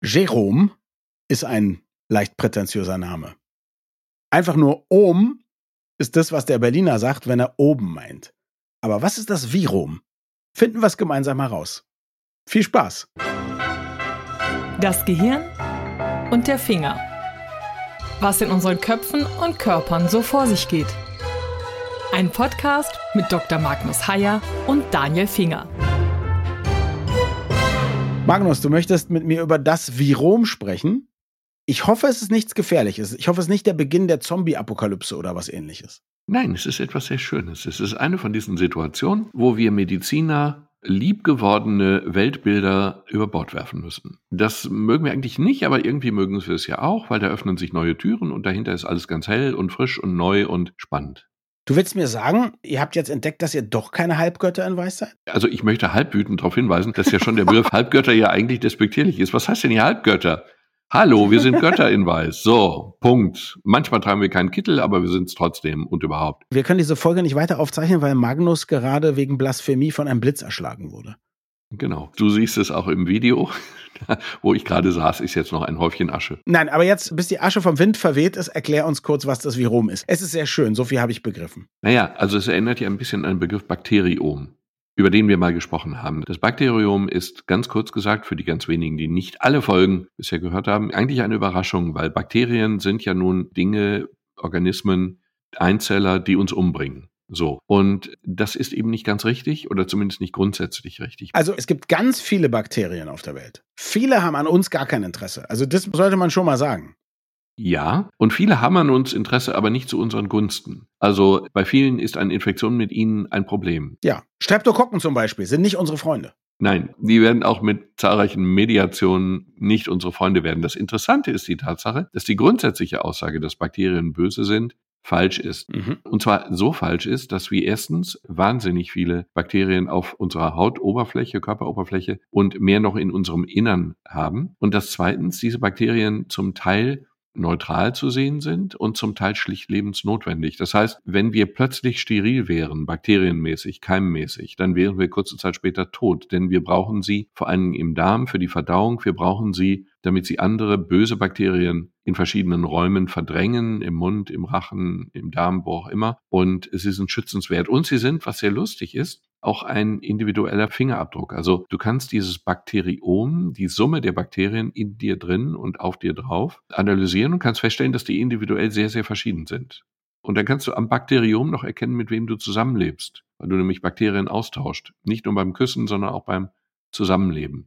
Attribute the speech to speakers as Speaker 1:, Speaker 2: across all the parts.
Speaker 1: Jerome ist ein leicht prätentiöser Name. Einfach nur Ohm ist das, was der Berliner sagt, wenn er oben meint. Aber was ist das Virom? Finden wir es gemeinsam heraus. Viel Spaß!
Speaker 2: Das Gehirn und der Finger. Was in unseren Köpfen und Körpern so vor sich geht. Ein Podcast mit Dr. Magnus Heyer und Daniel Finger.
Speaker 1: Magnus, du möchtest mit mir über das Virom sprechen? Ich hoffe, es ist nichts Gefährliches. Ich hoffe, es ist nicht der Beginn der Zombie-Apokalypse oder was Ähnliches.
Speaker 3: Nein, es ist etwas sehr Schönes. Es ist eine von diesen Situationen, wo wir Mediziner liebgewordene Weltbilder über Bord werfen müssen. Das mögen wir eigentlich nicht, aber irgendwie mögen wir es ja auch, weil da öffnen sich neue Türen und dahinter ist alles ganz hell und frisch und neu und spannend.
Speaker 1: Du willst mir sagen, ihr habt jetzt entdeckt, dass ihr doch keine Halbgötter in Weiß seid?
Speaker 3: Also ich möchte halbwütend darauf hinweisen, dass ja schon der Begriff Halbgötter ja eigentlich despektierlich ist. Was heißt denn hier Halbgötter? Hallo, wir sind Götter in Weiß. So, Punkt. Manchmal tragen wir keinen Kittel, aber wir sind es trotzdem und überhaupt.
Speaker 1: Wir können diese Folge nicht weiter aufzeichnen, weil Magnus gerade wegen Blasphemie von einem Blitz erschlagen wurde.
Speaker 3: Genau. Du siehst es auch im Video. Wo ich gerade saß, ist jetzt noch ein Häufchen Asche.
Speaker 1: Nein, aber jetzt, bis die Asche vom Wind verweht ist, erklär uns kurz, was das Virom ist. Es ist sehr schön, so viel habe ich begriffen.
Speaker 3: Naja, also es erinnert ja ein bisschen an den Begriff Bakteriom, über den wir mal gesprochen haben. Das Bakteriom ist, ganz kurz gesagt, für die ganz wenigen, die nicht alle Folgen bisher gehört haben, eigentlich eine Überraschung, weil Bakterien sind ja nun Dinge, Organismen, Einzeller, die uns umbringen. So. Und das ist eben nicht ganz richtig oder zumindest nicht grundsätzlich richtig.
Speaker 1: Also es gibt ganz viele Bakterien auf der Welt. Viele haben an uns gar kein Interesse. Also das sollte man schon mal sagen.
Speaker 3: Ja, und viele haben an uns Interesse, aber nicht zu unseren Gunsten. Also bei vielen ist eine Infektion mit ihnen ein Problem.
Speaker 1: Ja, Streptokokken zum Beispiel sind nicht unsere Freunde.
Speaker 3: Nein, die werden auch mit zahlreichen Mediationen nicht unsere Freunde werden. Das Interessante ist die Tatsache, dass die grundsätzliche Aussage, dass Bakterien böse sind, falsch ist. Und zwar so falsch ist, dass wir erstens wahnsinnig viele Bakterien auf unserer Hautoberfläche, Körperoberfläche und mehr noch in unserem Innern haben. Und dass zweitens diese Bakterien zum Teil neutral zu sehen sind und zum Teil schlicht lebensnotwendig. Das heißt, wenn wir plötzlich steril wären, bakterienmäßig, keimmäßig, dann wären wir kurze Zeit später tot, denn wir brauchen sie vor allem im Darm für die Verdauung, wir brauchen sie, damit sie andere böse Bakterien in verschiedenen Räumen verdrängen, im Mund, im Rachen, im Darm, wo auch immer, und sie sind schützenswert. Und sie sind, was sehr lustig ist, auch ein individueller Fingerabdruck. Also du kannst dieses Bakteriom, die Summe der Bakterien in dir drin und auf dir drauf, analysieren und kannst feststellen, dass die individuell sehr, sehr verschieden sind. Und dann kannst du am Bakteriom noch erkennen, mit wem du zusammenlebst, weil du nämlich Bakterien austauscht. Nicht nur beim Küssen, sondern auch beim Zusammenleben.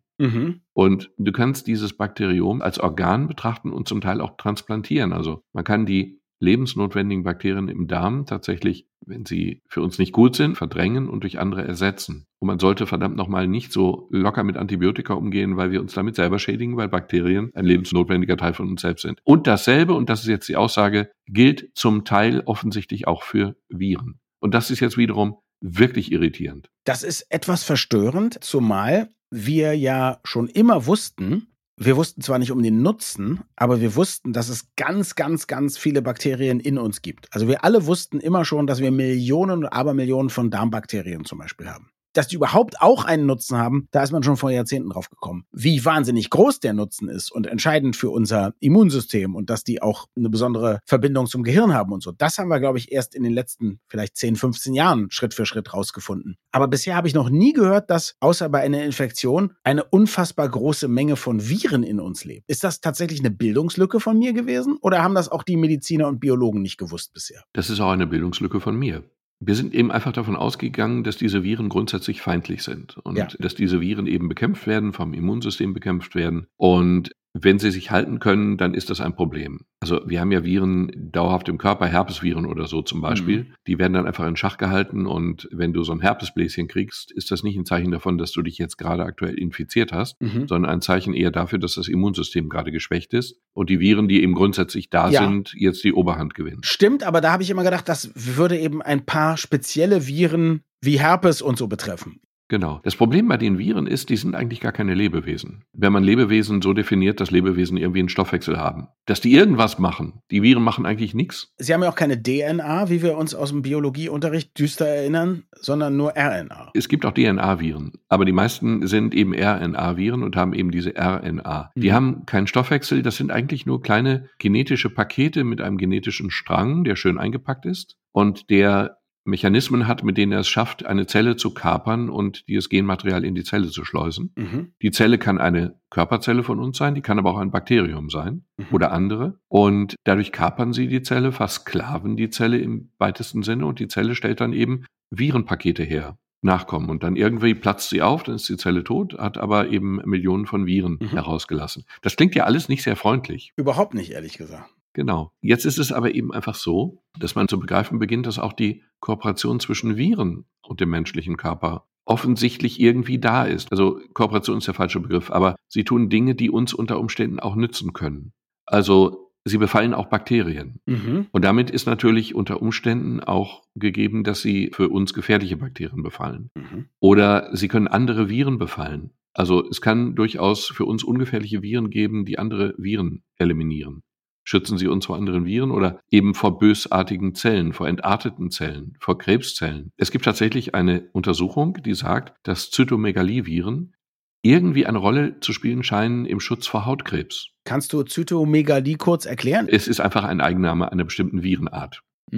Speaker 3: Und du kannst dieses Bakteriom als Organ betrachten und zum Teil auch transplantieren. Also man kann die lebensnotwendigen Bakterien im Darm tatsächlich, wenn sie für uns nicht gut sind, verdrängen und durch andere ersetzen. Und man sollte verdammt nochmal nicht so locker mit Antibiotika umgehen, weil wir uns damit selber schädigen, weil Bakterien ein lebensnotwendiger Teil von uns selbst sind. Und dasselbe, und das ist jetzt die Aussage, gilt zum Teil offensichtlich auch für Viren. Und das ist jetzt wiederum wirklich irritierend.
Speaker 1: Das ist etwas verstörend, zumal wir ja schon immer wussten, wir wussten zwar nicht um den Nutzen, aber wir wussten, dass es ganz, ganz, ganz viele Bakterien in uns gibt. Also wir alle wussten immer schon, dass wir Millionen und Abermillionen von Darmbakterien zum Beispiel haben. Dass die überhaupt auch einen Nutzen haben, da ist man schon vor Jahrzehnten drauf gekommen. Wie wahnsinnig groß der Nutzen ist und entscheidend für unser Immunsystem und dass die auch eine besondere Verbindung zum Gehirn haben und so. Das haben wir, glaube ich, erst in den letzten vielleicht 10, 15 Jahren Schritt für Schritt rausgefunden. Aber bisher habe ich noch nie gehört, dass außer bei einer Infektion eine unfassbar große Menge von Viren in uns lebt. Ist das tatsächlich eine Bildungslücke von mir gewesen oder haben das auch die Mediziner und Biologen nicht gewusst bisher?
Speaker 3: Das ist auch eine Bildungslücke von mir. Wir sind eben einfach davon ausgegangen, dass diese Viren grundsätzlich feindlich sind und dass diese Viren eben bekämpft werden, vom Immunsystem bekämpft werden. Und wenn sie sich halten können, dann ist das ein Problem. Also wir haben ja Viren dauerhaft im Körper, Herpesviren oder so zum Beispiel. Die werden dann einfach in Schach gehalten und wenn du so ein Herpesbläschen kriegst, ist das nicht ein Zeichen davon, dass du dich jetzt gerade aktuell infiziert hast, sondern ein Zeichen eher dafür, dass das Immunsystem gerade geschwächt ist und die Viren, die eben grundsätzlich da sind, jetzt die Oberhand gewinnen.
Speaker 1: Stimmt, aber da habe ich immer gedacht, das würde eben ein paar spezielle Viren wie Herpes und so betreffen.
Speaker 3: Genau. Das Problem bei den Viren ist, die sind eigentlich gar keine Lebewesen. Wenn man Lebewesen so definiert, dass Lebewesen irgendwie einen Stoffwechsel haben, dass die irgendwas machen. Die Viren machen eigentlich nichts.
Speaker 1: Sie haben ja auch keine DNA, wie wir uns aus dem Biologieunterricht düster erinnern, sondern nur RNA.
Speaker 3: Es gibt auch DNA-Viren, aber die meisten sind eben RNA-Viren und haben eben diese RNA. Die haben keinen Stoffwechsel, das sind eigentlich nur kleine genetische Pakete mit einem genetischen Strang, der schön eingepackt ist und der Mechanismen hat, mit denen er es schafft, eine Zelle zu kapern und dieses Genmaterial in die Zelle zu schleusen. Die Zelle kann eine Körperzelle von uns sein, die kann aber auch ein Bakterium sein oder andere. Und dadurch kapern sie die Zelle, versklaven die Zelle im weitesten Sinne und die Zelle stellt dann eben Virenpakete her, Nachkommen. Und dann irgendwie platzt sie auf, dann ist die Zelle tot, hat aber eben Millionen von Viren herausgelassen. Das klingt ja alles nicht sehr freundlich.
Speaker 1: Überhaupt nicht, ehrlich gesagt.
Speaker 3: Genau. Jetzt ist es aber eben einfach so, dass man zu begreifen beginnt, dass auch die Kooperation zwischen Viren und dem menschlichen Körper offensichtlich irgendwie da ist. Also Kooperation ist der falsche Begriff, aber sie tun Dinge, die uns unter Umständen auch nützen können. Also sie befallen auch Bakterien. Und damit ist natürlich unter Umständen auch gegeben, dass sie für uns gefährliche Bakterien befallen. Oder sie können andere Viren befallen. Also es kann durchaus für uns ungefährliche Viren geben, die andere Viren eliminieren. Schützen sie uns vor anderen Viren oder eben vor bösartigen Zellen, vor entarteten Zellen, vor Krebszellen. Es gibt tatsächlich eine Untersuchung, die sagt, dass Zytomegalie-Viren irgendwie eine Rolle zu spielen scheinen im Schutz vor Hautkrebs.
Speaker 1: Kannst du Zytomegalie kurz erklären?
Speaker 3: Es ist einfach ein Eigenname einer bestimmten Virenart.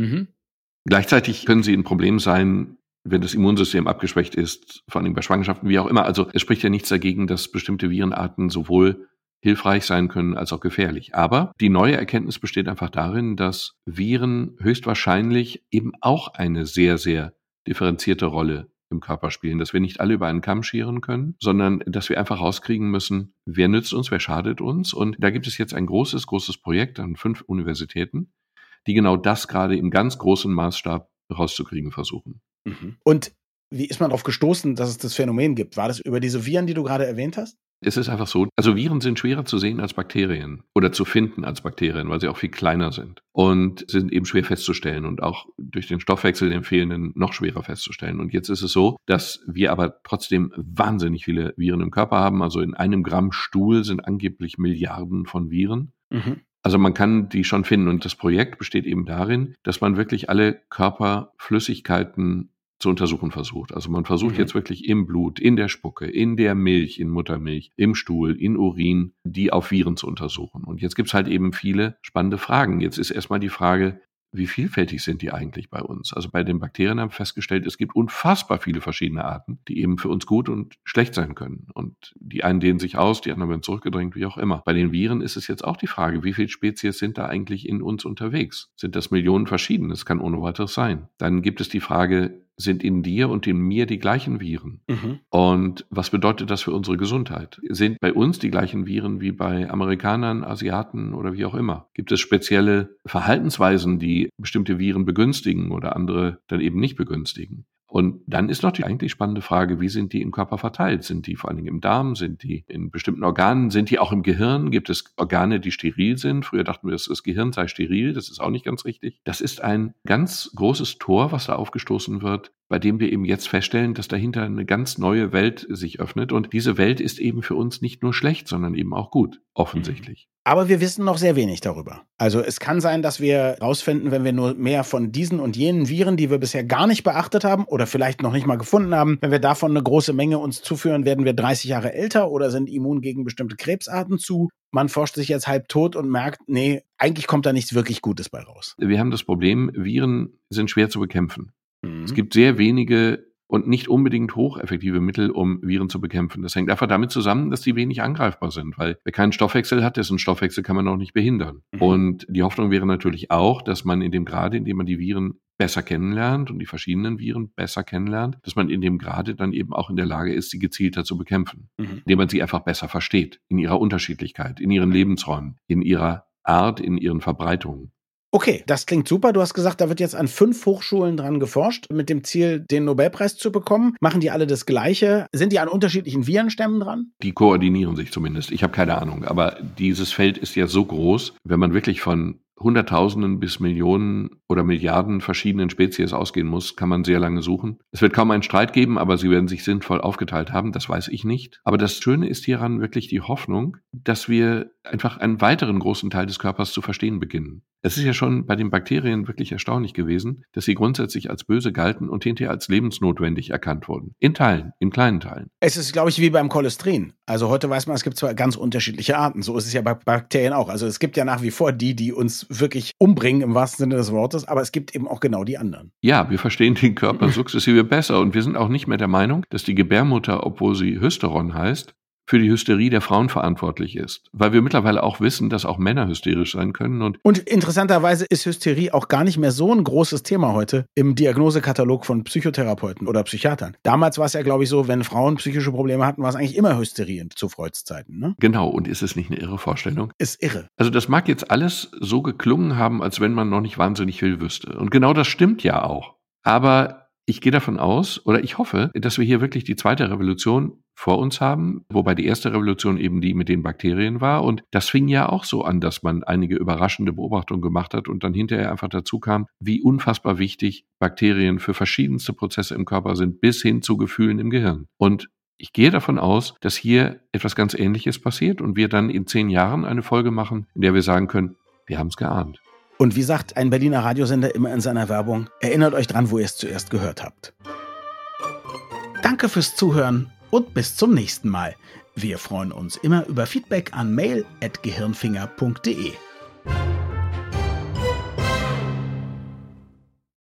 Speaker 3: Gleichzeitig können sie ein Problem sein, wenn das Immunsystem abgeschwächt ist, vor allem bei Schwangerschaften, wie auch immer. Also es spricht ja nichts dagegen, dass bestimmte Virenarten sowohl hilfreich sein können als auch gefährlich. Aber die neue Erkenntnis besteht einfach darin, dass Viren höchstwahrscheinlich eben auch eine sehr, sehr differenzierte Rolle im Körper spielen, dass wir nicht alle über einen Kamm scheren können, sondern dass wir einfach rauskriegen müssen, wer nützt uns, wer schadet uns. Und da gibt es jetzt ein großes Projekt an 5 Universitäten, die genau das gerade im ganz großen Maßstab rauszukriegen versuchen.
Speaker 1: Und wie ist man darauf gestoßen, dass es das Phänomen gibt? War das über diese Viren, die du gerade erwähnt hast?
Speaker 3: Es ist einfach so, also Viren sind schwerer zu sehen als Bakterien oder zu finden als Bakterien, weil sie auch viel kleiner sind und sind eben schwer festzustellen und auch durch den Stoffwechsel, den fehlenden, noch schwerer festzustellen. Und jetzt ist es so, dass wir aber trotzdem wahnsinnig viele Viren im Körper haben. Also in einem Gramm Stuhl sind angeblich Milliarden von Viren. Also man kann die schon finden und das Projekt besteht eben darin, dass man wirklich alle Körperflüssigkeiten zu untersuchen versucht. Also man versucht jetzt wirklich im Blut, in der Spucke, in der Milch, in Muttermilch, im Stuhl, in Urin, die auf Viren zu untersuchen. Und jetzt gibt's halt eben viele spannende Fragen. Jetzt ist erstmal die Frage, wie vielfältig sind die eigentlich bei uns? Also bei den Bakterien haben wir festgestellt, es gibt unfassbar viele verschiedene Arten, die eben für uns gut und schlecht sein können. Und die einen dehnen sich aus, die anderen werden zurückgedrängt, wie auch immer. Bei den Viren ist es jetzt auch die Frage, wie viele Spezies sind da eigentlich in uns unterwegs? Sind das Millionen verschiedene? Das kann ohne weiteres sein. Dann gibt es die Frage, sind in dir und in mir die gleichen Viren? Und was bedeutet das für unsere Gesundheit? Sind bei uns die gleichen Viren wie bei Amerikanern, Asiaten oder wie auch immer? Gibt es spezielle Verhaltensweisen, die bestimmte Viren begünstigen oder andere dann eben nicht begünstigen? Und dann ist noch die eigentlich spannende Frage, wie sind die im Körper verteilt? Sind die vor allen Dingen im Darm? Sind die in bestimmten Organen? Sind die auch im Gehirn? Gibt es Organe, die steril sind? Früher dachten wir, das Gehirn sei steril. Das ist auch nicht ganz richtig. Das ist ein ganz großes Tor, was da aufgestoßen wird, bei dem wir eben jetzt feststellen, dass dahinter eine ganz neue Welt sich öffnet. Und diese Welt ist eben für uns nicht nur schlecht, sondern eben auch gut, offensichtlich.
Speaker 1: Aber wir wissen noch sehr wenig darüber. Also es kann sein, dass wir rausfinden, wenn wir nur mehr von diesen und jenen Viren, die wir bisher gar nicht beachtet haben oder vielleicht noch nicht mal gefunden haben, wenn wir davon eine große Menge uns zuführen, werden wir 30 Jahre älter oder sind immun gegen bestimmte Krebsarten zu. Man forscht sich jetzt halb tot und merkt, nee, eigentlich kommt da nichts wirklich Gutes bei raus.
Speaker 3: Wir haben das Problem, Viren sind schwer zu bekämpfen. Es gibt sehr wenige und nicht unbedingt hocheffektive Mittel, um Viren zu bekämpfen. Das hängt einfach damit zusammen, dass die wenig angreifbar sind, weil wer keinen Stoffwechsel hat, dessen Stoffwechsel kann man auch nicht behindern. Und die Hoffnung wäre natürlich auch, dass man in dem Grade, in dem man die Viren besser kennenlernt und die verschiedenen Viren besser kennenlernt, dass man in dem Grade dann eben auch in der Lage ist, sie gezielter zu bekämpfen, indem man sie einfach besser versteht, in ihrer Unterschiedlichkeit, in ihren Lebensräumen, in ihrer Art, in ihren Verbreitungen.
Speaker 1: Okay, das klingt super. Du hast gesagt, da wird jetzt an 5 Hochschulen dran geforscht, mit dem Ziel, den Nobelpreis zu bekommen. Machen die alle das Gleiche? Sind die an unterschiedlichen Virenstämmen dran?
Speaker 3: Die koordinieren sich zumindest. Ich habe keine Ahnung. Aber dieses Feld ist ja so groß, wenn man wirklich von Hunderttausenden bis Millionen oder Milliarden verschiedenen Spezies ausgehen muss, kann man sehr lange suchen. Es wird kaum einen Streit geben, aber sie werden sich sinnvoll aufgeteilt haben, das weiß ich nicht. Aber das Schöne ist hieran wirklich die Hoffnung, dass wir einfach einen weiteren großen Teil des Körpers zu verstehen beginnen. Es ist ja schon bei den Bakterien wirklich erstaunlich gewesen, dass sie grundsätzlich als böse galten und hinterher als lebensnotwendig erkannt wurden. In Teilen, in kleinen Teilen.
Speaker 1: Es ist, glaube ich, wie beim Cholesterin. Also heute weiß man, es gibt zwar ganz unterschiedliche Arten. So ist es ja bei Bakterien auch. Also es gibt ja nach wie vor die uns wirklich umbringen im wahrsten Sinne des Wortes, aber es gibt eben auch genau die anderen.
Speaker 3: Ja, wir verstehen den Körper sukzessive besser und wir sind auch nicht mehr der Meinung, dass die Gebärmutter, obwohl sie Hysteron heißt, für die Hysterie der Frauen verantwortlich ist. Weil wir mittlerweile auch wissen, dass auch Männer hysterisch sein können.
Speaker 1: Und interessanterweise ist Hysterie auch gar nicht mehr so ein großes Thema heute im Diagnosekatalog von Psychotherapeuten oder Psychiatern. Damals war es ja, glaube ich, so, wenn Frauen psychische Probleme hatten, war es eigentlich immer Hysterie zu Freuds Zeiten. Ne?
Speaker 3: Genau, und ist es nicht eine irre Vorstellung?
Speaker 1: Ist irre.
Speaker 3: Also das mag jetzt alles so geklungen haben, als wenn man noch nicht wahnsinnig viel wüsste. Und genau das stimmt ja auch. Aber ich gehe davon aus, oder ich hoffe, dass wir hier wirklich die zweite Revolution vor uns haben, wobei die erste Revolution eben die mit den Bakterien war. Und das fing ja auch so an, dass man einige überraschende Beobachtungen gemacht hat und dann hinterher einfach dazu kam, wie unfassbar wichtig Bakterien für verschiedenste Prozesse im Körper sind, bis hin zu Gefühlen im Gehirn. Und ich gehe davon aus, dass hier etwas ganz Ähnliches passiert und wir dann in 10 Jahren eine Folge machen, in der wir sagen können, wir haben es geahnt.
Speaker 1: Und wie sagt ein Berliner Radiosender immer in seiner Werbung, erinnert euch dran, wo ihr es zuerst gehört habt. Danke fürs Zuhören und bis zum nächsten Mal. Wir freuen uns immer über Feedback an mail@gehirnfinger.de.